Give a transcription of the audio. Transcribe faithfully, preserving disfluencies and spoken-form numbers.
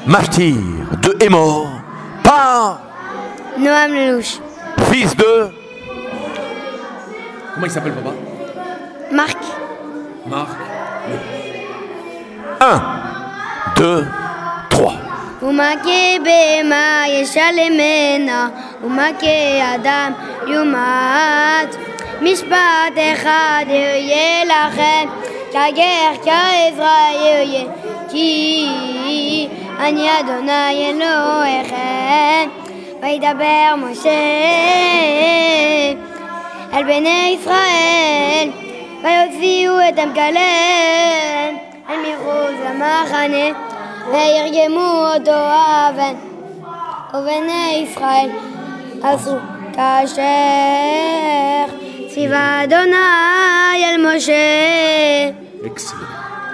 martyr de Hémor, par Noam Lelouch. Fils de... Comment il s'appelle, papa? Marc. Marc. un, deux, trois. Umake bema yeshalemena, umake adam yumat. Mishpat echad yeh lachem, kager ka'ezra yeh ki ani Adonai Elohechem. Vaidaber Moshe el bnei Israel, vayotziu et Kalem el michutz hamachane. וירגמו אותו אבן, ובני ישראל עשו כאשר ציווה אדוני אל משה. Excellent.